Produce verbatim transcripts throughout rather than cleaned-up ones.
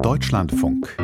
Deutschlandfunk.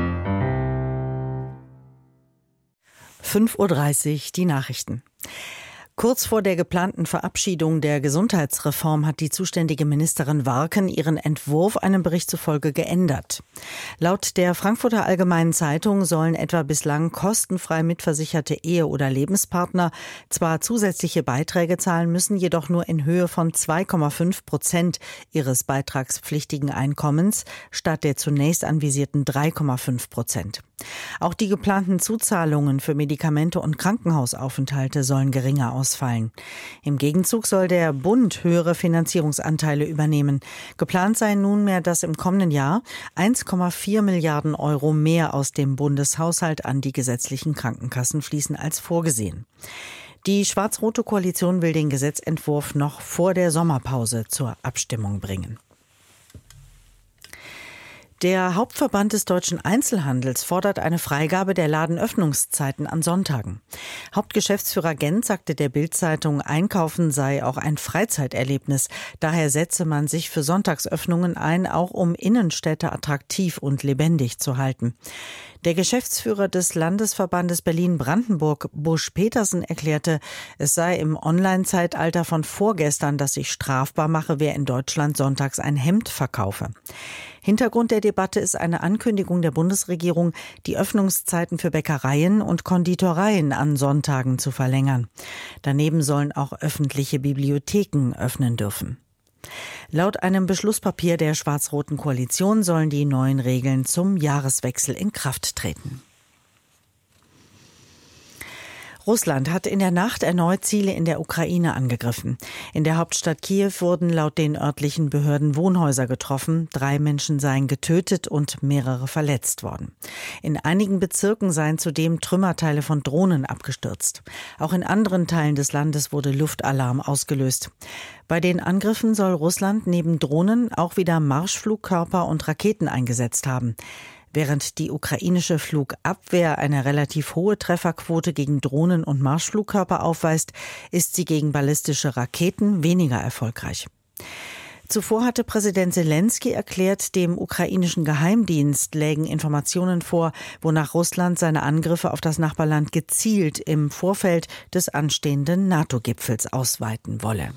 fünf Uhr dreißig, die Nachrichten. Kurz vor der geplanten Verabschiedung der Gesundheitsreform hat die zuständige Ministerin Warken ihren Entwurf einem Bericht zufolge geändert. Laut der Frankfurter Allgemeinen Zeitung sollen etwa bislang kostenfrei mitversicherte Ehe- oder Lebenspartner zwar zusätzliche Beiträge zahlen müssen, jedoch nur in Höhe von zwei Komma fünf Prozent ihres beitragspflichtigen Einkommens statt der zunächst anvisierten drei Komma fünf Prozent. Auch die geplanten Zuzahlungen für Medikamente und Krankenhausaufenthalte sollen geringer ausfallen. Im Gegenzug soll der Bund höhere Finanzierungsanteile übernehmen. Geplant sei nunmehr, dass im kommenden Jahr eins Komma vier Milliarden Euro mehr aus dem Bundeshaushalt an die gesetzlichen Krankenkassen fließen als vorgesehen. Die schwarz-rote Koalition will den Gesetzentwurf noch vor der Sommerpause zur Abstimmung bringen. Der Hauptverband des deutschen Einzelhandels fordert eine Freigabe der Ladenöffnungszeiten an Sonntagen. Hauptgeschäftsführer Gent sagte der Bild-Zeitung, Einkaufen sei auch ein Freizeiterlebnis. Daher setze man sich für Sonntagsöffnungen ein, auch um Innenstädte attraktiv und lebendig zu halten. Der Geschäftsführer des Landesverbandes Berlin-Brandenburg, Busch Petersen, erklärte, es sei im Online-Zeitalter von vorgestern, dass sich strafbar mache, wer in Deutschland sonntags ein Hemd verkaufe. Hintergrund der Debatte ist eine Ankündigung der Bundesregierung, die Öffnungszeiten für Bäckereien und Konditoreien an Sonntagen zu verlängern. Daneben sollen auch öffentliche Bibliotheken öffnen dürfen. Laut einem Beschlusspapier der schwarz-roten Koalition sollen die neuen Regeln zum Jahreswechsel in Kraft treten. Russland hat in der Nacht erneut Ziele in der Ukraine angegriffen. In der Hauptstadt Kiew wurden laut den örtlichen Behörden Wohnhäuser getroffen. Drei Menschen seien getötet und mehrere verletzt worden. In einigen Bezirken seien zudem Trümmerteile von Drohnen abgestürzt. Auch in anderen Teilen des Landes wurde Luftalarm ausgelöst. Bei den Angriffen soll Russland neben Drohnen auch wieder Marschflugkörper und Raketen eingesetzt haben. Während die ukrainische Flugabwehr eine relativ hohe Trefferquote gegen Drohnen und Marschflugkörper aufweist, ist sie gegen ballistische Raketen weniger erfolgreich. Zuvor hatte Präsident Selenskyj erklärt, dem ukrainischen Geheimdienst lägen Informationen vor, wonach Russland seine Angriffe auf das Nachbarland gezielt im Vorfeld des anstehenden NATO-Gipfels ausweiten wolle.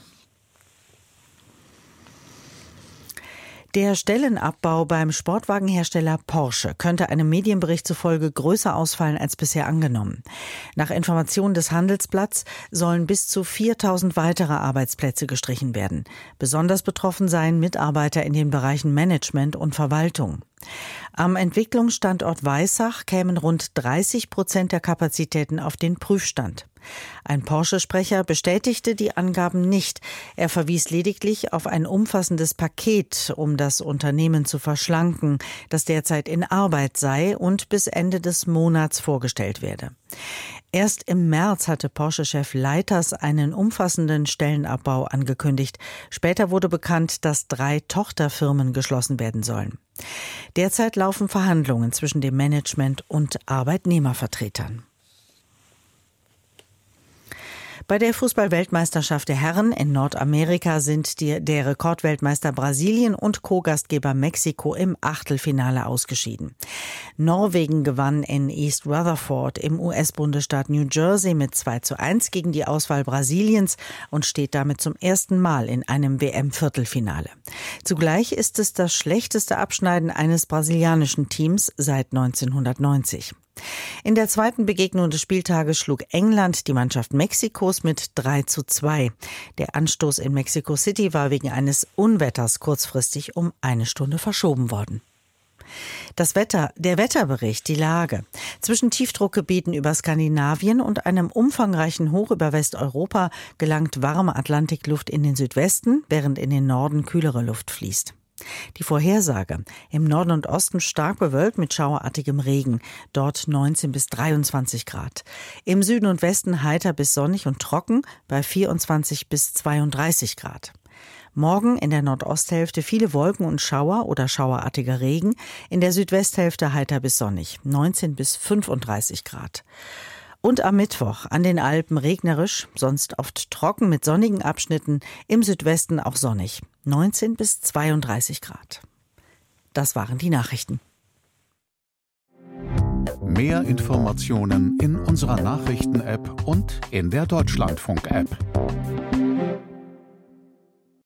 Der Stellenabbau beim Sportwagenhersteller Porsche könnte einem Medienbericht zufolge größer ausfallen als bisher angenommen. Nach Informationen des Handelsblatts sollen bis zu viertausend weitere Arbeitsplätze gestrichen werden. Besonders betroffen seien Mitarbeiter in den Bereichen Management und Verwaltung. Am Entwicklungsstandort Weissach kämen rund dreißig Prozent der Kapazitäten auf den Prüfstand. Ein Porsche-Sprecher bestätigte die Angaben nicht. Er verwies lediglich auf ein umfassendes Paket, um das Unternehmen zu verschlanken, das derzeit in Arbeit sei und bis Ende des Monats vorgestellt werde. Erst im März hatte Porsche-Chef Leiters einen umfassenden Stellenabbau angekündigt. Später wurde bekannt, dass drei Tochterfirmen geschlossen werden sollen. Derzeit laufen Verhandlungen zwischen dem Management und Arbeitnehmervertretern. Bei der Fußball-Weltmeisterschaft der Herren in Nordamerika sind die, der Rekordweltmeister Brasilien und Co-Gastgeber Mexiko im Achtelfinale ausgeschieden. Norwegen gewann in East Rutherford im U S-Bundesstaat New Jersey mit zwei zu eins gegen die Auswahl Brasiliens und steht damit zum ersten Mal in einem W M-Viertelfinale. Zugleich ist es das schlechteste Abschneiden eines brasilianischen Teams seit neunzehnhundertneunzig. In der zweiten Begegnung des Spieltages schlug England die Mannschaft Mexikos mit drei zu zwei. Der Anstoß in Mexico City war wegen eines Unwetters kurzfristig um eine Stunde verschoben worden. Das Wetter, der Wetterbericht, die Lage. Zwischen Tiefdruckgebieten über Skandinavien und einem umfangreichen Hoch über Westeuropa gelangt warme Atlantikluft in den Südwesten, während in den Norden kühlere Luft fließt. Die Vorhersage: Im Norden und Osten stark bewölkt mit schauerartigem Regen, dort neunzehn bis dreiundzwanzig Grad. Im Süden und Westen heiter bis sonnig und trocken bei vierundzwanzig bis zweiunddreißig Grad. Morgen in der Nordosthälfte viele Wolken und Schauer oder schauerartiger Regen, in der Südwesthälfte heiter bis sonnig, neunzehn bis fünfunddreißig Grad. Und am Mittwoch an den Alpen regnerisch, sonst oft trocken mit sonnigen Abschnitten, im Südwesten auch sonnig, neunzehn bis zweiunddreißig Grad. Das waren die Nachrichten. Mehr Informationen in unserer Nachrichten-App und in der Deutschlandfunk-App.